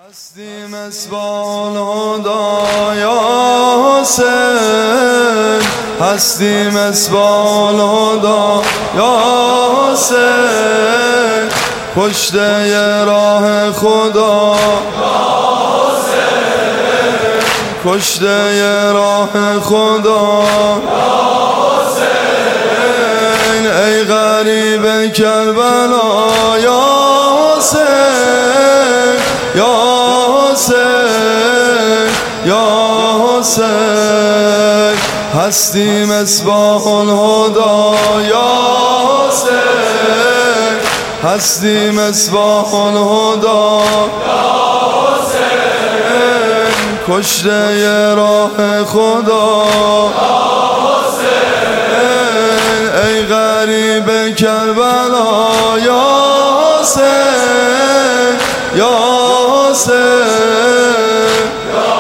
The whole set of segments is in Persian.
هستی مسبال هدا یا حسین، هستی مسبال هدا یا حسین، کشته ی راه خدا یا حسین، کشته ی راه خدا یا حسین، ای غریب کربلا یا حسین، یا حسین، یا حسین، هستی مصباح الهدا یا حسین، هستی مصباح الهدا یا حسین، کشته ی راه خدا یا حسین، ای غریب کربلا یا حسین، یا حسین، یا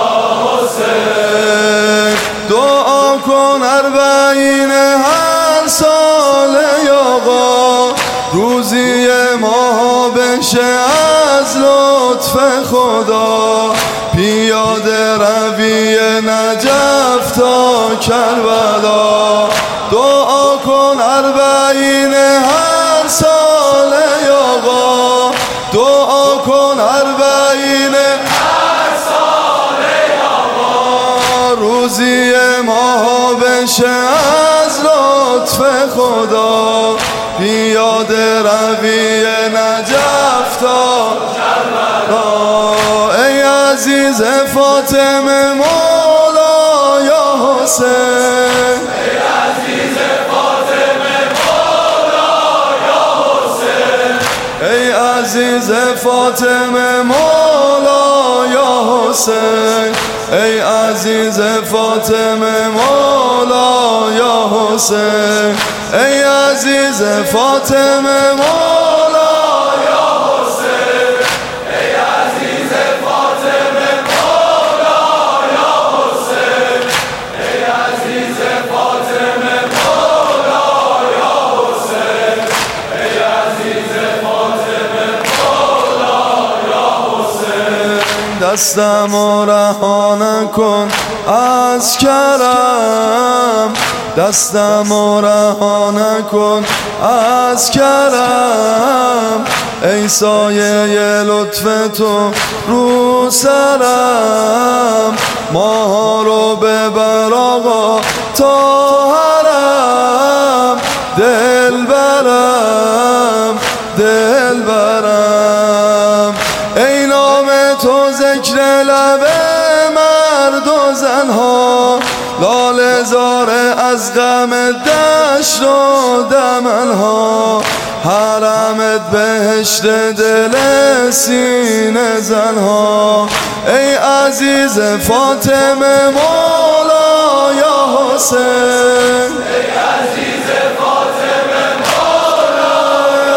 حسین، دعا کن اربعین هر سال آقا، روزی ما بشه از لطف خدا، پیاده روی نجف تا کربلا، دعا کن اربعین هر سال آقا، دعا کن اربعین هر سال آقا، روزی ما بشه از لطف خدا، پیاده روی نجف تا کربلا، ای عزیز فاطمه مولا یا حسین، ای عزیز فاطمه مولا یا حسین، ای عزیز فاطمه مولا یا حسین، ای عزیز فاطمه مولا یا حسین، ای عزیز فاطمه مولا یا حسین، ای عزیز فاطمه مولا یا حسین، ای عزیز فاطمه مولا یا حسین، ای عزیز فاطمه مولا یا حسین، دستمو رها نکن از کرم، دستمو رها نکن از کرم، ای سایه لطف تو رو سرم، ماها رو ببر آقا تا حرم، دل برم، دل برم، ای نام تو ذکر لب مرد و زنها، لاله زاره از غم دشت و دمنها، حرمت بهشت دل سینه زنها، ای عزیز فاطمه مولا یا حسین، ای عزیز فاطمه مولا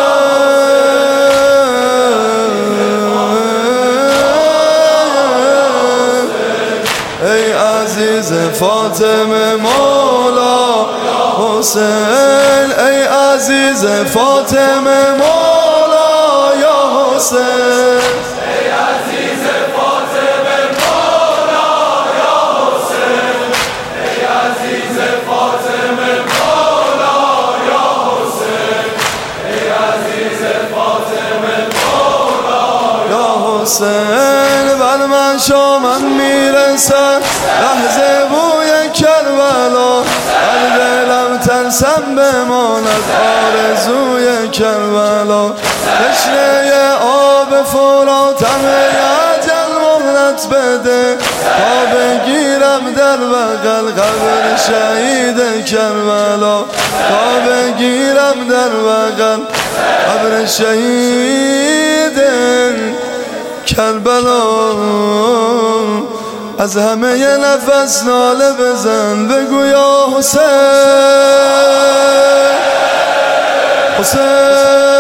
ای عزیز فاطمه مولا حسین، ای عزیز فاطمه مولا یا حسین، ای عزیز فاطمه مولا یا حسین، ای عزیز فاطمه مولا یا حسین، ای عزیز فاطمه مولا یا حسین، بر من شامم میرسد لحظه بوی کربلا، در دلم ترسم بماند آرزوی کربلا، تشنه آب فراتم اجل مهلت بده، تا بگیرم در بغل قبر شهید کربلا، تا بگیرم در بغل قبر شهید کربلا، از همه ی نفس ناله بزن بگو یا حسین، حسین،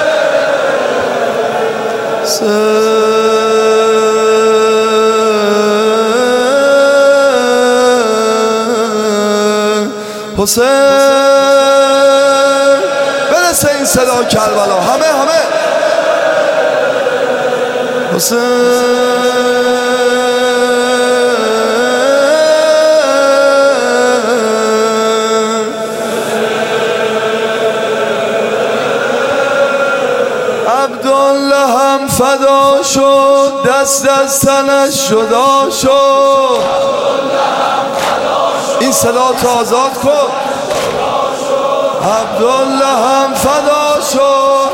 حسین. حسین برسه این صدا کربلا، همه حسین. عبدالله هم فدا شد، دست از تنش جدا شد. این صدا تو آزاد کن. عبدالله هم فدا شد.